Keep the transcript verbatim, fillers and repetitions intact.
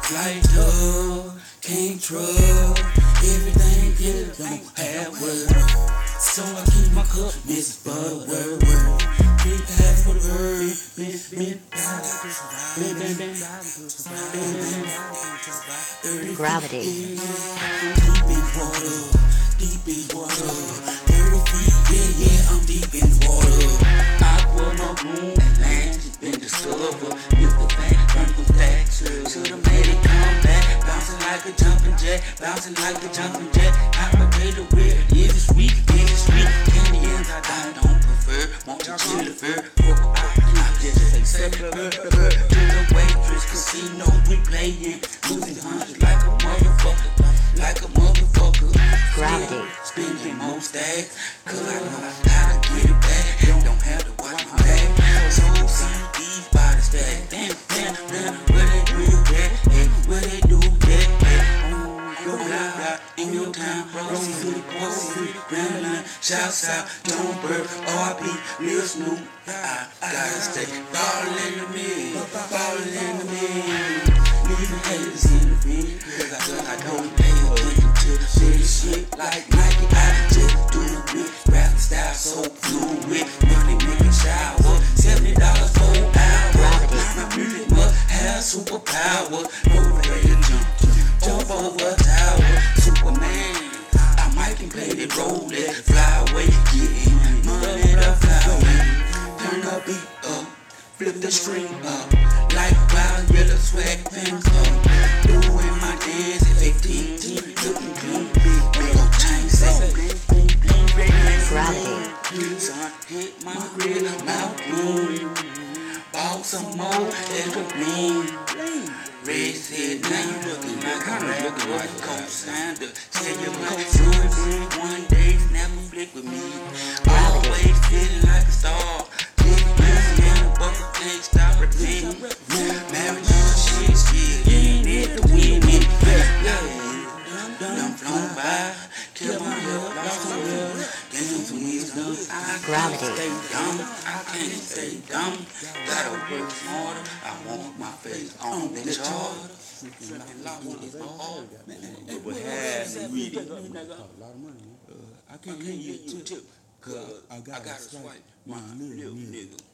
Like love, can't trust. Everything good, don't have word. So I keep my cup, Missus Butterworth. Three pads for the bird. Ben, ben, ben, ben, ben, ben. Gravity. Deep in water, deep in water. thirty feet, yeah, yeah, I'm deep in water. Aqua, my room, and land has been discovered. If the bank burn from stacks, should've made it come back. Bouncing like a jumping jack, bouncing like a jumping jack. I prepare to wear it. Is it sweet? Is it sweet? Candy ends I don't, don't prefer. Want to chill the fur. I just say seven to the waitress. Casino we playing. Losing hundreds like a motherfucker. Like a motherfucker. Gravity. Spending more stacks. Cause I know how to get it back. Don't have to watch my back. So C Ds by the stack. Damn, damn, damn. Where they do that? Hey, where they do that? Hey, on your block, in your town. Rose City, Rose City, Grambling, Shouts out, Don't Burp, R B, Lil Snoop. I gotta stay ballin' to me, ballin' to me. Leaving haters in the field, cause I, cause I don't pay attention to the city shit like Nike. I just do it, rap style so fluid. Money making shower, seventy dollars for an hour. My music must have superpower. Motivated jump, jump over a tower. Superman, I might can play the role, let fly away, getting money to fly away. Turn the beat up, flip the string up, like wild yellow swag things up. Doing my dance at fifteen, looking clean. Big old chain say bling, bling, bling, bling. Gravity. Sun hit my grill, mouth bloom. Bought some more extra bling. Red said, now you looking like a looking like a co-signer. Tell you my son, one day snap a flick with me. Always feeling like a star. Big busy and a bucket can't stop repeating. Married on shit, shit, ain't it the wind in it. Done flown by, killed my health, lost my health. Gave him some wisdom. I can't stay dumb, I can't stay dumb. Gotta work smarter, I want my face on the charter. It would have really. I can't hear you too, cause I got a swipe, my little nigga.